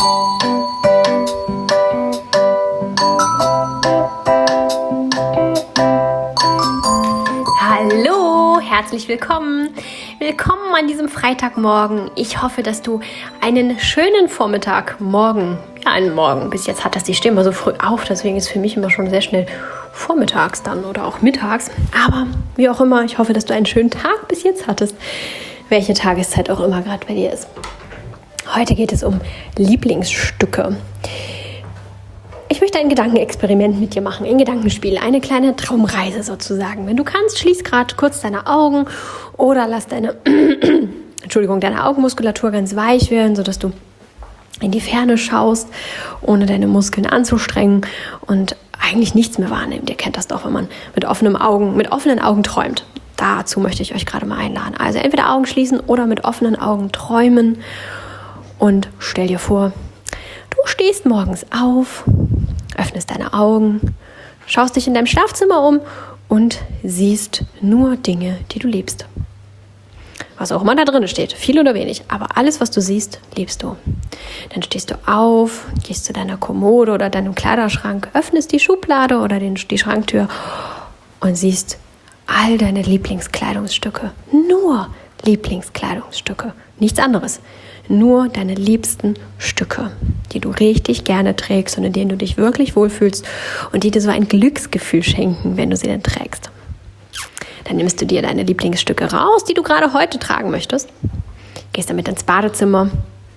Hallo, herzlich willkommen. Willkommen an diesem Freitagmorgen. Ich hoffe, dass du einen schönen Vormittagmorgen, einen Morgen bis jetzt hattest. Ich stehe immer so früh auf, deswegen ist für mich immer schon sehr schnell vormittags dann oder auch mittags. Aber wie auch immer, ich hoffe, dass du einen schönen Tag bis jetzt hattest, welche Tageszeit auch immer gerade bei dir ist. Heute geht es um Lieblingsstücke. Ich möchte ein Gedankenexperiment mit dir machen, ein Gedankenspiel, eine kleine Traumreise sozusagen. Wenn du kannst, schließ gerade kurz deine Augen oder lass deine Augenmuskulatur ganz weich werden, sodass du in die Ferne schaust, ohne deine Muskeln anzustrengen und eigentlich nichts mehr wahrnimmt. Ihr kennt das doch, wenn man mit offenen Augen träumt. Dazu möchte ich euch gerade mal einladen. Also entweder Augen schließen oder mit offenen Augen träumen und stell dir vor, du stehst morgens auf, öffnest deine Augen, schaust dich in deinem Schlafzimmer um und siehst nur Dinge, die du liebst. Was auch immer da drin steht, viel oder wenig, aber alles, was du siehst, liebst du. Dann stehst du auf, gehst zu deiner Kommode oder deinem Kleiderschrank, öffnest die Schublade oder die Schranktür und siehst all deine Lieblingskleidungsstücke. Nur Lieblingskleidungsstücke, nichts anderes. Nur deine liebsten Stücke, die du richtig gerne trägst und in denen du dich wirklich wohlfühlst und die dir so ein Glücksgefühl schenken, wenn du sie denn trägst. Dann nimmst du dir deine Lieblingsstücke raus, die du gerade heute tragen möchtest, gehst damit ins Badezimmer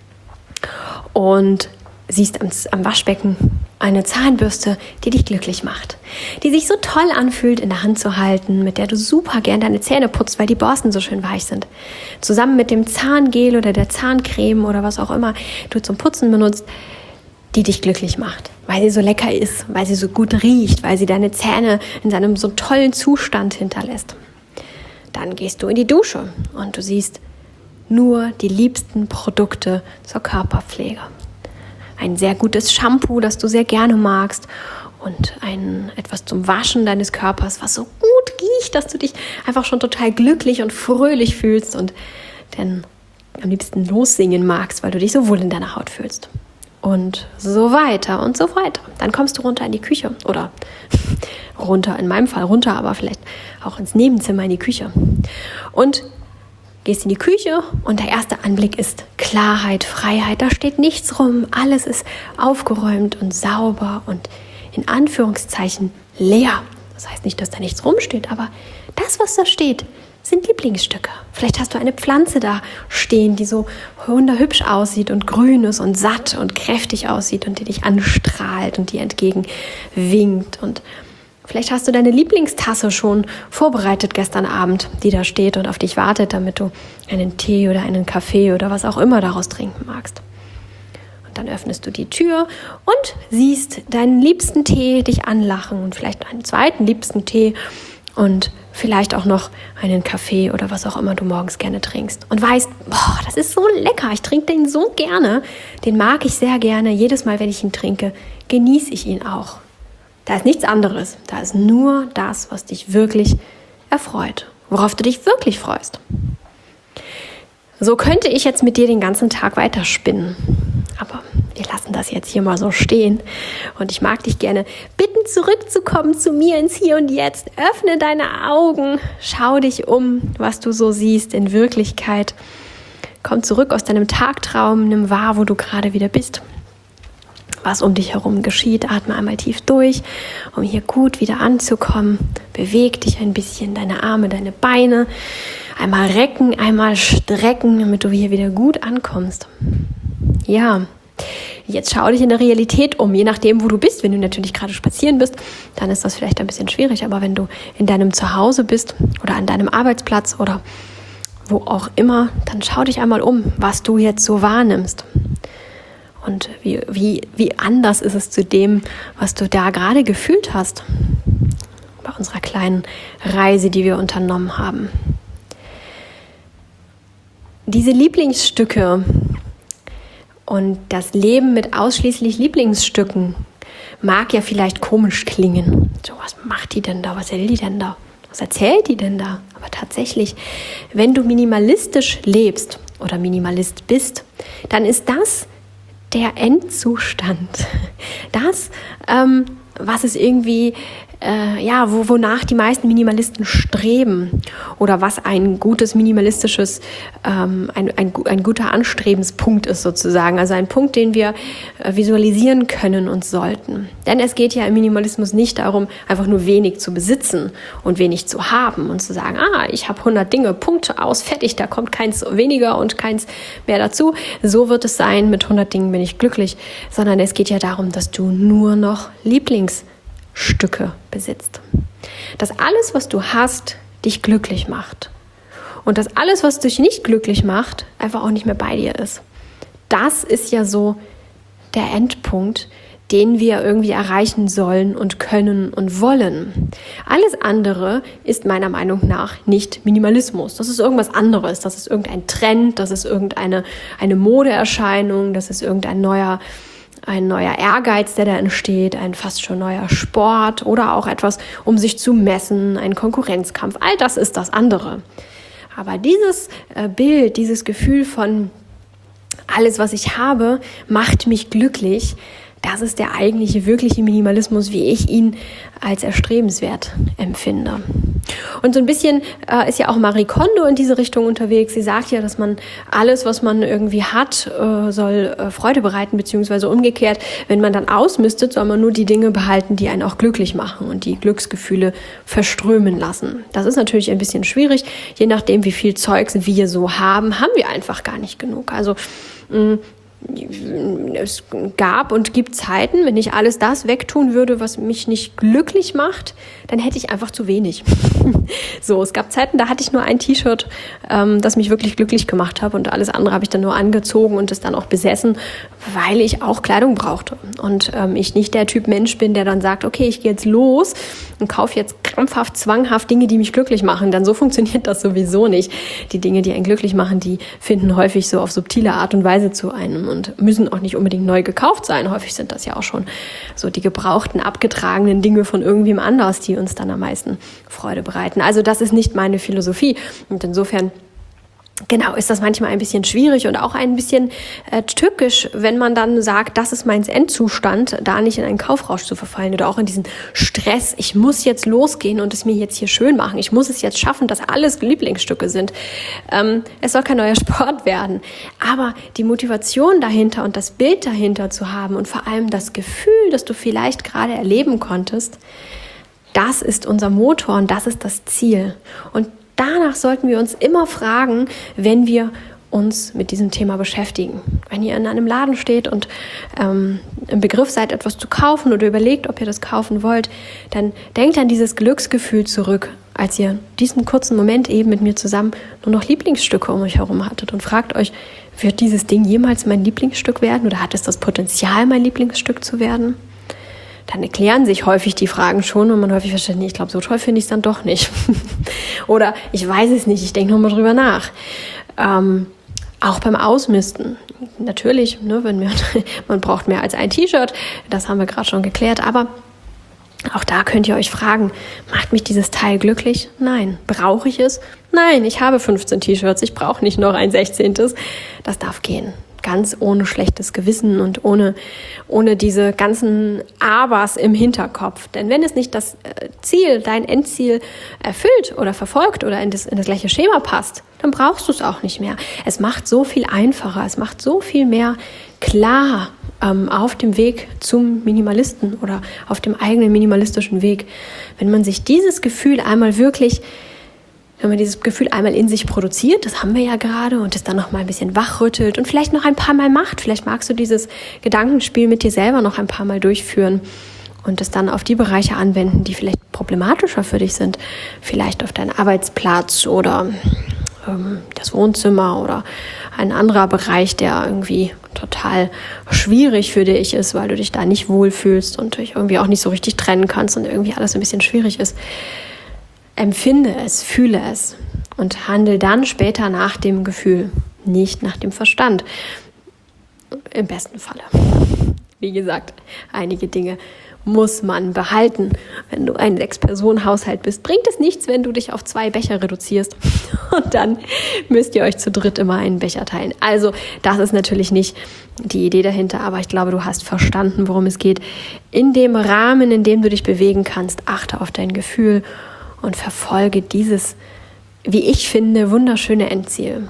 und siehst am Waschbecken eine Zahnbürste, die dich glücklich macht, die sich so toll anfühlt, in der Hand zu halten, mit der du super gern deine Zähne putzt, weil die Borsten so schön weich sind. Zusammen mit dem Zahngel oder der Zahncreme oder was auch immer du zum Putzen benutzt, die dich glücklich macht, weil sie so lecker ist, weil sie so gut riecht, weil sie deine Zähne in einem so tollen Zustand hinterlässt. Dann gehst du in die Dusche und du siehst nur die liebsten Produkte zur Körperpflege. Ein sehr gutes Shampoo, das du sehr gerne magst und etwas zum Waschen deines Körpers, was so gut riecht, dass du dich einfach schon total glücklich und fröhlich fühlst und dann am liebsten lossingen magst, weil du dich so wohl in deiner Haut fühlst. Und so weiter und so weiter. Dann kommst du runter in die Küche oder runter, in meinem Fall runter, aber vielleicht auch ins Nebenzimmer in die Küche. Und gehst in die Küche und der erste Anblick ist Klarheit, Freiheit. Da steht nichts rum. Alles ist aufgeräumt und sauber und in Anführungszeichen leer. Das heißt nicht, dass da nichts rumsteht, aber das, was da steht, sind Lieblingsstücke. Vielleicht hast du eine Pflanze da stehen, die so wunderhübsch aussieht und grün ist und satt und kräftig aussieht und die dich anstrahlt und dir entgegenwinkt. Und vielleicht hast du deine Lieblingstasse schon vorbereitet gestern Abend, die da steht und auf dich wartet, damit du einen Tee oder einen Kaffee oder was auch immer daraus trinken magst. Und dann öffnest du die Tür und siehst deinen liebsten Tee dich anlachen und vielleicht einen zweiten liebsten Tee und vielleicht auch noch einen Kaffee oder was auch immer du morgens gerne trinkst. Und weißt, boah, das ist so lecker, ich trinke den so gerne, den mag ich sehr gerne. Jedes Mal, wenn ich ihn trinke, genieße ich ihn auch. Da ist nichts anderes. Da ist nur das, was dich wirklich erfreut, worauf du dich wirklich freust. So könnte ich jetzt mit dir den ganzen Tag weiterspinnen. Aber wir lassen das jetzt hier mal so stehen. Und ich mag dich gerne bitten, zurückzukommen zu mir ins Hier und Jetzt. Öffne deine Augen, schau dich um, was du so siehst in Wirklichkeit. Komm zurück aus deinem Tagtraum, nimm wahr, wo du gerade wieder bist. Was um dich herum geschieht, atme einmal tief durch, um hier gut wieder anzukommen. Beweg dich ein bisschen, deine Arme, deine Beine. Einmal recken, einmal strecken, damit du hier wieder gut ankommst. Ja, jetzt schau dich in der Realität um, je nachdem, wo du bist. Wenn du natürlich gerade spazieren bist, dann ist das vielleicht ein bisschen schwierig. Aber wenn du in deinem Zuhause bist oder an deinem Arbeitsplatz oder wo auch immer, dann schau dich einmal um, was du jetzt so wahrnimmst. Und wie anders ist es zu dem, was du da gerade gefühlt hast bei unserer kleinen Reise, die wir unternommen haben. Diese Lieblingsstücke und das Leben mit ausschließlich Lieblingsstücken mag ja vielleicht komisch klingen. So, was macht die denn da? Was will die denn da? Was erzählt die denn da? Aber tatsächlich, wenn du minimalistisch lebst oder Minimalist bist, dann ist das der Endzustand. Das, was es irgendwie, wonach die meisten Minimalisten streben oder was ein gutes minimalistisches, ein guter Anstrebenspunkt ist sozusagen, also ein Punkt, den wir visualisieren können und sollten. Denn es geht ja im Minimalismus nicht darum, einfach nur wenig zu besitzen und wenig zu haben und zu sagen, ich habe 100 Dinge, Punkt, aus, fertig, da kommt keins weniger und keins mehr dazu. So wird es sein, mit 100 Dingen bin ich glücklich, sondern es geht ja darum, dass du nur noch Lieblingsstücke besitzt. Dass alles, was du hast, dich glücklich macht. Und dass alles, was dich nicht glücklich macht, einfach auch nicht mehr bei dir ist. Das ist ja so der Endpunkt, den wir irgendwie erreichen sollen und können und wollen. Alles andere ist meiner Meinung nach nicht Minimalismus. Das ist irgendwas anderes. Das ist irgendein Trend, das ist irgendeine Modeerscheinung, das ist irgendein neuer Ehrgeiz, der da entsteht, ein fast schon neuer Sport oder auch etwas, um sich zu messen, ein Konkurrenzkampf. All das ist das andere. Aber dieses Bild, dieses Gefühl von alles, was ich habe, macht mich glücklich, das ist der eigentliche, wirkliche Minimalismus, wie ich ihn als erstrebenswert empfinde. Und so ein bisschen ist ja auch Marie Kondo in diese Richtung unterwegs. Sie sagt ja, dass man alles, was man irgendwie hat, soll Freude bereiten, beziehungsweise umgekehrt, wenn man dann ausmistet, soll man nur die Dinge behalten, die einen auch glücklich machen und die Glücksgefühle verströmen lassen. Das ist natürlich ein bisschen schwierig. Je nachdem, wie viel Zeugs wir so haben wir einfach gar nicht genug. Also es gab und gibt Zeiten, wenn ich alles das wegtun würde, was mich nicht glücklich macht, dann hätte ich einfach zu wenig. So, es gab Zeiten, da hatte ich nur ein T-Shirt, das mich wirklich glücklich gemacht hat und alles andere habe ich dann nur angezogen und es dann auch besessen, weil ich auch Kleidung brauchte. Und ich nicht der Typ Mensch bin, der dann sagt, okay, ich gehe jetzt los und kaufe jetzt krampfhaft, zwanghaft Dinge, die mich glücklich machen. Dann so funktioniert das sowieso nicht. Die Dinge, die einen glücklich machen, die finden häufig so auf subtile Art und Weise zu einem und müssen auch nicht unbedingt neu gekauft sein. Häufig sind das ja auch schon so die gebrauchten, abgetragenen Dinge von irgendwem anders, die uns dann am meisten Freude bereiten. Also das ist nicht meine Philosophie. Und insofern genau, ist das manchmal ein bisschen schwierig und auch ein bisschen tückisch, wenn man dann sagt, das ist mein Endzustand, da nicht in einen Kaufrausch zu verfallen oder auch in diesen Stress. Ich muss jetzt losgehen und es mir jetzt hier schön machen. Ich muss es jetzt schaffen, dass alles Lieblingsstücke sind. Es soll kein neuer Sport werden. Aber die Motivation dahinter und das Bild dahinter zu haben und vor allem das Gefühl, das du vielleicht gerade erleben konntest, das ist unser Motor und das ist das Ziel. Und danach sollten wir uns immer fragen, wenn wir uns mit diesem Thema beschäftigen. Wenn ihr in einem Laden steht und im Begriff seid, etwas zu kaufen oder überlegt, ob ihr das kaufen wollt, dann denkt an dieses Glücksgefühl zurück, als ihr diesen kurzen Moment eben mit mir zusammen nur noch Lieblingsstücke um euch herum hattet und fragt euch, wird dieses Ding jemals mein Lieblingsstück werden oder hat es das Potenzial, mein Lieblingsstück zu werden? Dann erklären sich häufig die Fragen schon und man häufig versteht, nee, ich glaube, so toll finde ich es dann doch nicht. Oder ich weiß es nicht, ich denke nochmal drüber nach. Auch beim Ausmisten. Natürlich, ne, man braucht mehr als ein T-Shirt, das haben wir gerade schon geklärt, aber auch da könnt ihr euch fragen, macht mich dieses Teil glücklich? Nein. Brauche ich es? Nein, ich habe 15 T-Shirts, ich brauche nicht noch ein 16. Das darf gehen. Ganz ohne schlechtes Gewissen und ohne diese ganzen Abers im Hinterkopf. Denn wenn es nicht das Ziel, dein Endziel erfüllt oder verfolgt oder in das gleiche Schema passt, dann brauchst du es auch nicht mehr. Es macht so viel einfacher, es macht so viel mehr klar auf dem Weg zum Minimalisten oder auf dem eigenen minimalistischen Weg. Wenn man sich dieses Gefühl einmal in sich produziert, das haben wir ja gerade, und es dann noch mal ein bisschen wachrüttelt und vielleicht noch ein paar Mal macht. Vielleicht magst du dieses Gedankenspiel mit dir selber noch ein paar Mal durchführen und es dann auf die Bereiche anwenden, die vielleicht problematischer für dich sind. Vielleicht auf deinen Arbeitsplatz oder das Wohnzimmer oder ein anderer Bereich, der irgendwie total schwierig für dich ist, weil du dich da nicht wohlfühlst und dich irgendwie auch nicht so richtig trennen kannst und irgendwie alles ein bisschen schwierig ist. Empfinde es, fühle es und handle dann später nach dem Gefühl, nicht nach dem Verstand. Im besten Falle. Wie gesagt, einige Dinge muss man behalten. Wenn du ein 6-Personen-Haushalt bist, bringt es nichts, wenn du dich auf 2 Becher reduzierst. Und dann müsst ihr euch zu dritt immer einen Becher teilen. Also das ist natürlich nicht die Idee dahinter, aber ich glaube, du hast verstanden, worum es geht. In dem Rahmen, in dem du dich bewegen kannst, achte auf dein Gefühl und verfolge dieses, wie ich finde, wunderschöne Endziel.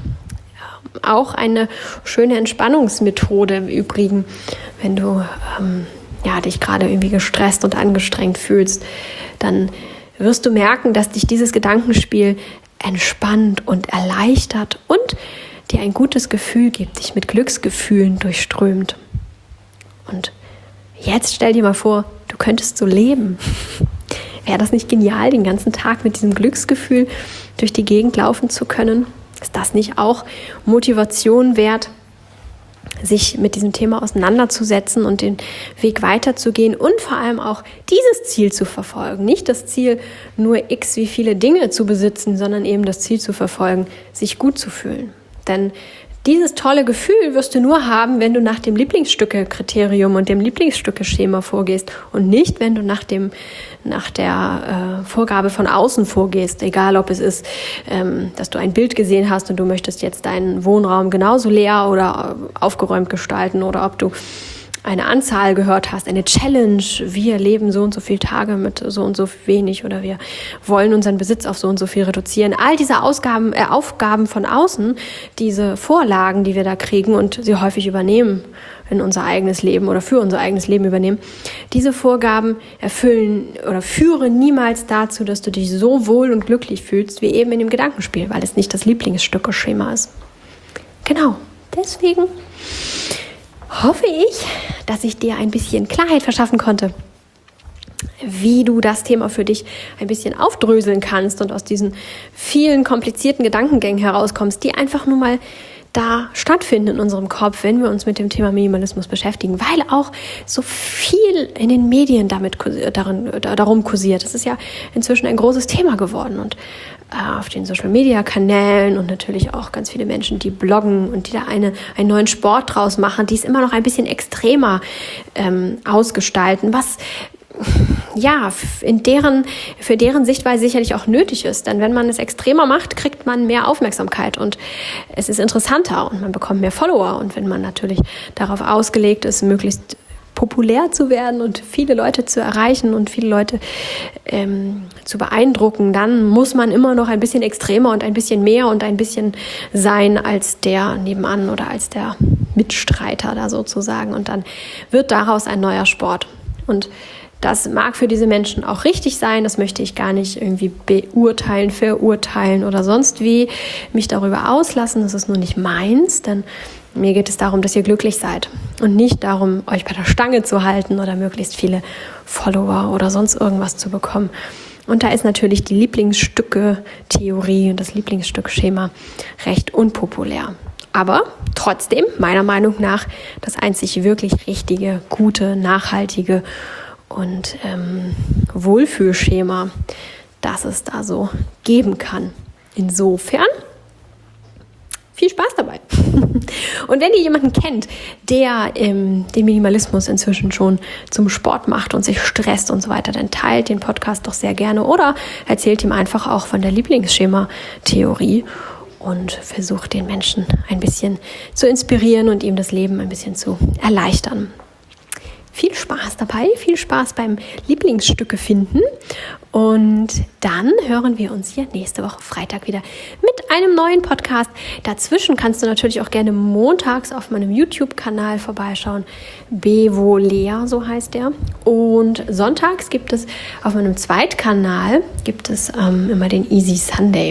Auch eine schöne Entspannungsmethode im Übrigen, wenn du dich gerade irgendwie gestresst und angestrengt fühlst, dann wirst du merken, dass dich dieses Gedankenspiel entspannt und erleichtert und dir ein gutes Gefühl gibt, dich mit Glücksgefühlen durchströmt. Und jetzt stell dir mal vor, du könntest so leben. Wäre das nicht genial, den ganzen Tag mit diesem Glücksgefühl durch die Gegend laufen zu können? Ist das nicht auch Motivation wert, sich mit diesem Thema auseinanderzusetzen und den Weg weiterzugehen und vor allem auch dieses Ziel zu verfolgen? Nicht das Ziel, nur x wie viele Dinge zu besitzen, sondern eben das Ziel zu verfolgen, sich gut zu fühlen. Denn dieses tolle Gefühl wirst du nur haben, wenn du nach dem Lieblingsstücke-Kriterium und dem Lieblingsstücke-Schema vorgehst und nicht, wenn du nach der Vorgabe von außen vorgehst. Egal, ob es ist, dass du ein Bild gesehen hast und du möchtest jetzt deinen Wohnraum genauso leer oder aufgeräumt gestalten oder ob du eine Anzahl gehört hast, eine Challenge, wir leben so und so viele Tage mit so und so wenig oder wir wollen unseren Besitz auf so und so viel reduzieren. All diese Aufgaben von außen, diese Vorlagen, die wir da kriegen und sie häufig übernehmen in unser eigenes Leben oder für unser eigenes Leben übernehmen, diese Vorgaben erfüllen oder führen niemals dazu, dass du dich so wohl und glücklich fühlst, wie eben in dem Gedankenspiel, weil es nicht das Lieblingsstücke-Schema ist. Genau, deswegen hoffe ich, dass ich dir ein bisschen Klarheit verschaffen konnte, wie du das Thema für dich ein bisschen aufdröseln kannst und aus diesen vielen komplizierten Gedankengängen herauskommst, die einfach nur mal da stattfinden in unserem Kopf, wenn wir uns mit dem Thema Minimalismus beschäftigen, weil auch so viel in den Medien darum kursiert. Das ist ja inzwischen ein großes Thema geworden und auf den Social-Media-Kanälen und natürlich auch ganz viele Menschen, die bloggen und die da einen neuen Sport draus machen, die es immer noch ein bisschen extremer ausgestalten, was für deren Sichtweise sicherlich auch nötig ist. Denn wenn man es extremer macht, kriegt man mehr Aufmerksamkeit und es ist interessanter und man bekommt mehr Follower. Und wenn man natürlich darauf ausgelegt ist, möglichst populär zu werden und viele Leute zu erreichen und viele Leute zu beeindrucken, dann muss man immer noch ein bisschen extremer und ein bisschen mehr und ein bisschen sein als der nebenan oder als der Mitstreiter da sozusagen. Und dann wird daraus ein neuer Sport. Und das mag für diese Menschen auch richtig sein, das möchte ich gar nicht irgendwie beurteilen, verurteilen oder sonst wie mich darüber auslassen. Das ist nur nicht meins, denn mir geht es darum, dass ihr glücklich seid und nicht darum, euch bei der Stange zu halten oder möglichst viele Follower oder sonst irgendwas zu bekommen. Und da ist natürlich die Lieblingsstücke-Theorie und das Lieblingsstück-Schema recht unpopulär. Aber trotzdem, meiner Meinung nach, das einzig wirklich richtige, gute, nachhaltige und Wohlfühlschema, das es da so geben kann. Insofern viel Spaß dabei. Und wenn ihr jemanden kennt, der den Minimalismus inzwischen schon zum Sport macht und sich stresst und so weiter, dann teilt den Podcast doch sehr gerne oder erzählt ihm einfach auch von der Lieblingsschema-Theorie und versucht den Menschen ein bisschen zu inspirieren und ihm das Leben ein bisschen zu erleichtern. Viel Spaß dabei, viel Spaß beim Lieblingsstücke finden und dann hören wir uns hier nächste Woche Freitag wieder mit einem neuen Podcast. Dazwischen kannst du natürlich auch gerne montags auf meinem YouTube-Kanal vorbeischauen, Bevolea, so heißt der. Und sonntags gibt es auf meinem Zweitkanal immer den Easy Sunday.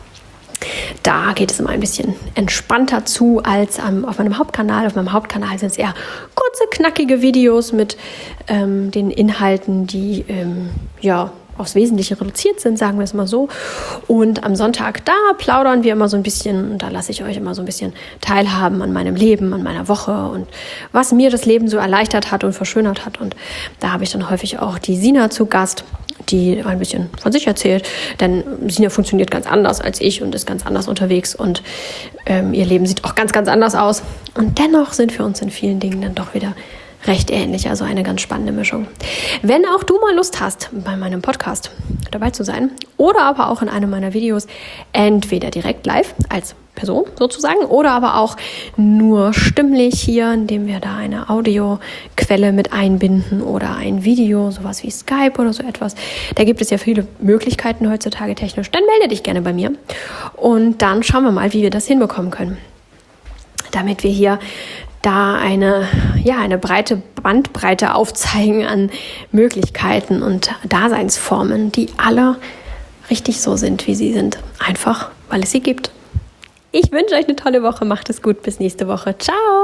Da geht es immer ein bisschen entspannter zu als auf meinem Hauptkanal. Auf meinem Hauptkanal sind es eher kurze, knackige Videos mit den Inhalten, die aufs Wesentliche reduziert sind, sagen wir es mal so. Und am Sonntag, da plaudern wir immer so ein bisschen und da lasse ich euch immer so ein bisschen teilhaben an meinem Leben, an meiner Woche und was mir das Leben so erleichtert hat und verschönert hat. Und da habe ich dann häufig auch die Sina zu Gast, die ein bisschen von sich erzählt, denn Sina funktioniert ganz anders als ich und ist ganz anders unterwegs und ihr Leben sieht auch ganz, ganz anders aus. Und dennoch sind wir uns in vielen Dingen dann doch wieder recht ähnlich, also eine ganz spannende Mischung. Wenn auch du mal Lust hast, bei meinem Podcast dabei zu sein oder aber auch in einem meiner Videos, entweder direkt live als Person sozusagen oder aber auch nur stimmlich hier, indem wir da eine Audioquelle mit einbinden oder ein Video, sowas wie Skype oder so etwas. Da gibt es ja viele Möglichkeiten heutzutage technisch. Dann melde dich gerne bei mir und dann schauen wir mal, wie wir das hinbekommen können, damit wir hier da eine breite Bandbreite aufzeigen an Möglichkeiten und Daseinsformen, die alle richtig so sind, wie sie sind. Einfach, weil es sie gibt. Ich wünsche euch eine tolle Woche. Macht es gut. Bis nächste Woche. Ciao.